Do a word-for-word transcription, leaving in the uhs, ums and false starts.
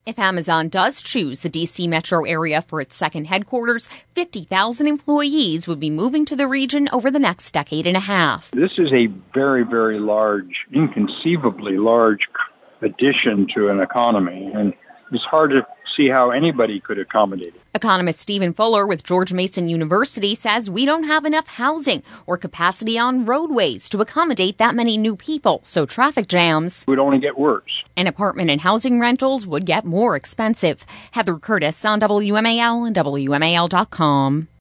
If Amazon does choose the D C metro area for its second headquarters, fifty thousand employees would be moving to the region over the next decade and a half. This is a very, very large, inconceivably large addition to an economy, and it's hard to see how anybody could accommodate it. Economist Stephen Fuller with George Mason University says we don't have enough housing or capacity on roadways to accommodate that many new people, so traffic jams would only get worse. And apartment and housing rentals would get more expensive. Heather Curtis on W M A L and W M A L dot com.